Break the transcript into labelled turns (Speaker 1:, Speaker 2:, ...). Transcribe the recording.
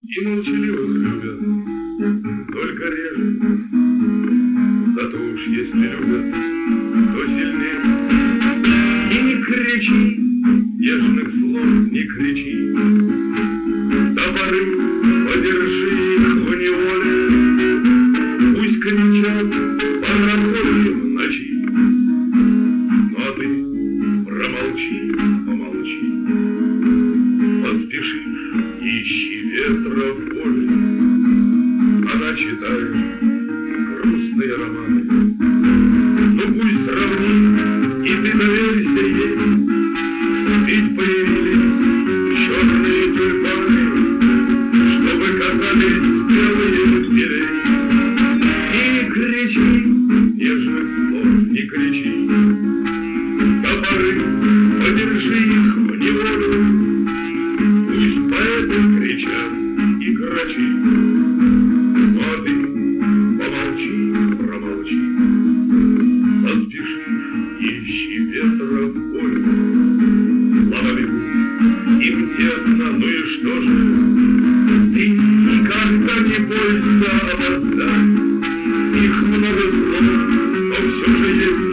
Speaker 1: И молчаливых любят, только реже. Зато уж если любят, то сильнее. И не кричи, нежных слов не кричи. До поры подержи их в неволе. Пусть кричат пароходы в ночи. Ну а ты промолчи, помолчи. Поспешишь, ищи ветра в поле. Она читает грустные романы. Ну пусть сравнит, и ты доверься ей. Ведь появились черные тюльпаны, чтобы казались белые белей. И не кричи, нежных слов не кричи. До поры подержи их в неволю. Пусть поэты кричат и грачи. Ну а ты помолчи, промолчи. Поспешишь, ищи ветра в поле. Слава бегут, им тесно, ну и что же? Ты никогда не бойся опоздать. Их много слов, но все же есть